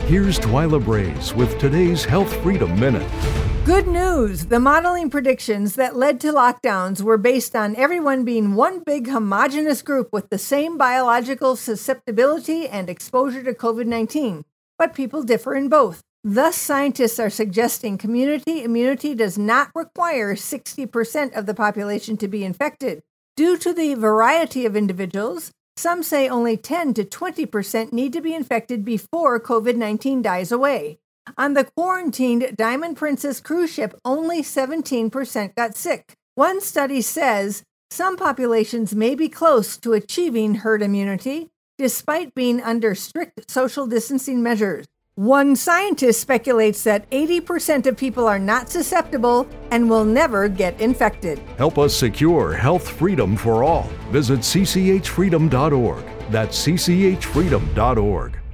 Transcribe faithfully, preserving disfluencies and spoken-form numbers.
Here's Twyla Braze with today's Health Freedom Minute. Good news! The modeling predictions that led to lockdowns were based on everyone being one big homogeneous group with the same biological susceptibility and exposure to covid nineteen. But people differ in both. Thus, scientists are suggesting community immunity does not require sixty percent of the population to be infected. Due to the variety of individuals, some say only ten to twenty percent need to be infected before covid nineteen dies away. On the quarantined Diamond Princess cruise ship, only seventeen percent got sick. One study says some populations may be close to achieving herd immunity, despite being under strict social distancing measures. One scientist speculates that eighty percent of people are not susceptible and will never get infected. Help us secure health freedom for all. Visit c c h freedom dot org. That's c c h freedom dot org.